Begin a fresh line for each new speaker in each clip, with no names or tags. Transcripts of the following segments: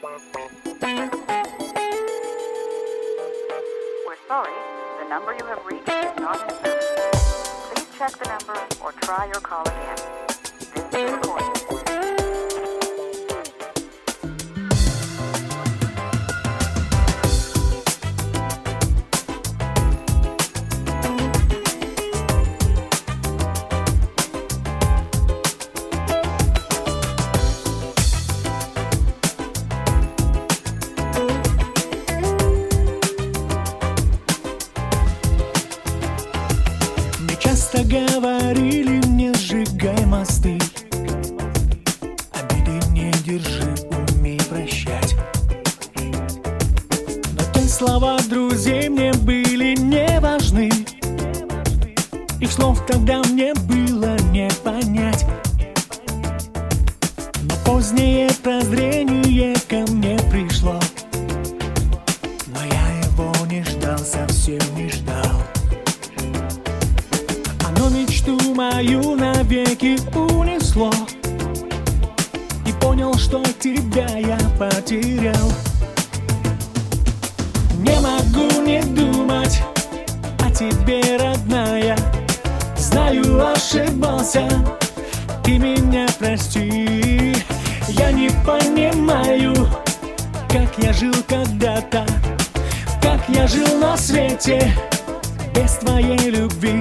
We're sorry, the number you have reached is not in service. Please check the number or try your call again. This is recorded.
Часто говорили мне: сжигай мосты, обиды не держи, умей прощать. Но те слова друзей мне были не важны, их слов тогда мне было не понять. Но позднее прозрение ко мне пришло, но я его не ждал, совсем не ждал. Но мечту мою навеки унесло, и понял, что тебя я потерял. Не могу не думать о тебе, родная. Знаю, ошибался, ты меня прости. Я не понимаю, как я жил когда-то, как я жил на свете без твоей любви.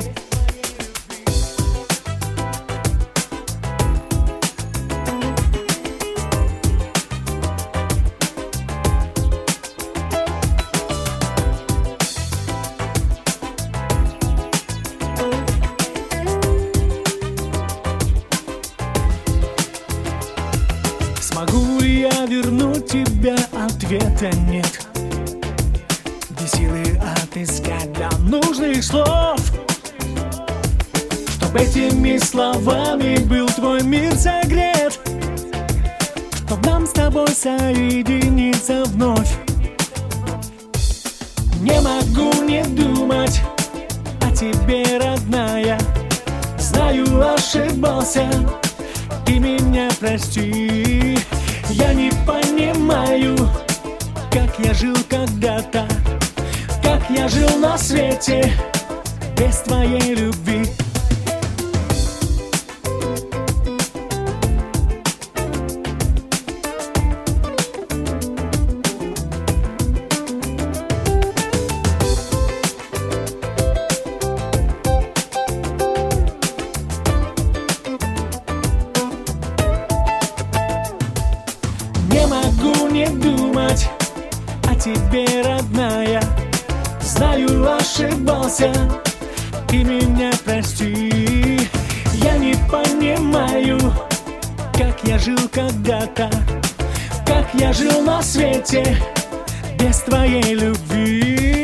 Смогу ли я вернуть тебя? Ответа нет. Где силы отыскать для нужных слов, чтоб этими словами был твой мир согрет, чтоб нам с тобой соединиться вновь. Не могу не думать о тебе, родная. Знаю, ошибался, ты меня прости. Я не понимаю, как я жил когда-то, как я жил на свете без твоей любви. Не могу не думать о тебе, родная. Знаю, ошибался, ты меня прости. Я не понимаю, как я жил когда-то, как я жил на свете без твоей любви.